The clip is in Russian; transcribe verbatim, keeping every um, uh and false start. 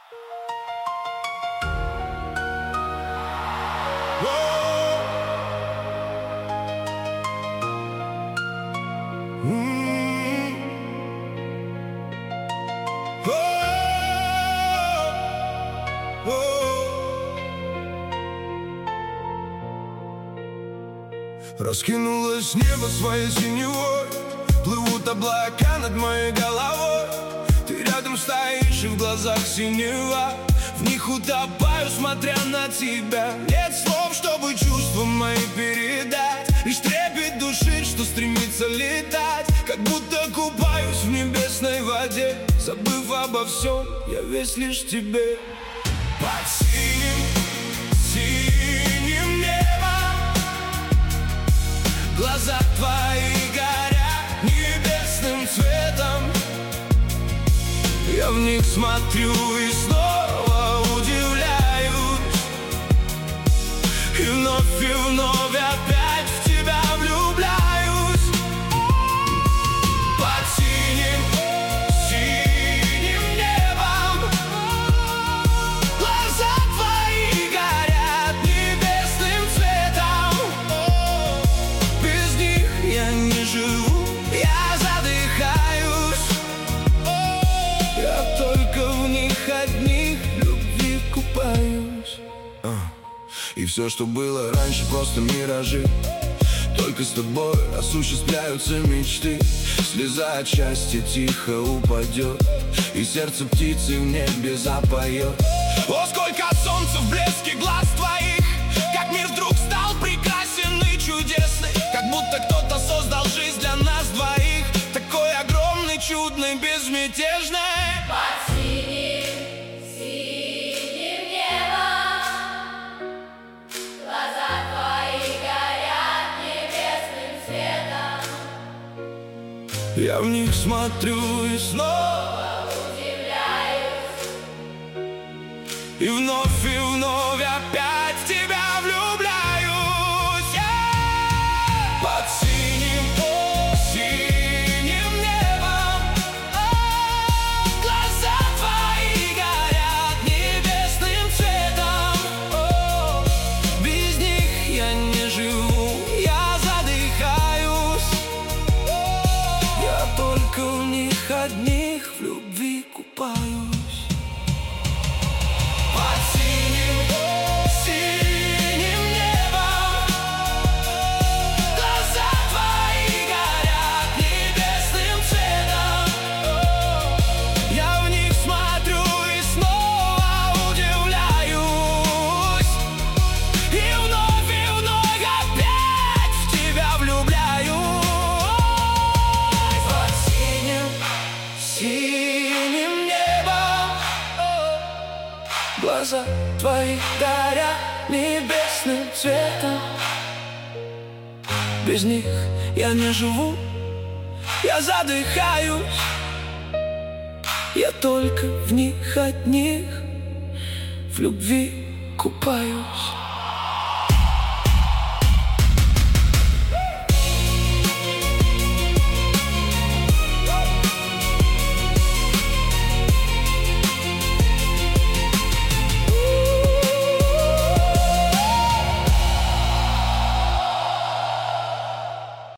Раскинулось небо своей синевой, плывут облака над моей головой. Ты рядом стоишь, и в глазах синева, в них утопаю, смотря на тебя. Нет слов, чтобы чувства мои передать, лишь трепет души, что стремится летать. Как будто купаюсь в небесной воде, забыв обо всем, я весь лишь тебе. Под синим, синим небом глаза твои горят небесным цветом. Я в них смотрю и снова удивляюсь, и вновь и вновь опять в тебя влюбляюсь. Под синим, синим небом глаза твои горят небесным цветом. Без них я не живу, я задыхаюсь. Я только в них одних любви купаюсь. И все, что было раньше, просто миражи. Только с тобой осуществляются мечты. Слеза от счастья тихо упадет, и сердце птицы в небе запоет. О, сколько солнца в блеске глаз твоих! Как мир вдруг стал прекрасен и чудесный, как будто кто-то создал жизнь для нас двоих, такой огромный, чудный, безмятежный. Под синим, синим небом глаза твои горят небесным светом. Я в них смотрю и снова Удивляюсь, и вновь и вновь опять в тебя влюбляюсь. Я под синим, синим небом глаза твои горят небесным цветом. Без них я не живу, я задыхаюсь. Я только в них одних в любви купаюсь. Под синим, синим небом глаза твои горят небесным цветом. Я в них смотрю и снова удивляюсь, и вновь и вновь опять в тебя влюбляюсь. Под синим, синим небом глаза твои горят небесным цветом. Без них я не живу, я задыхаюсь. Я только в них одних в любви купаюсь.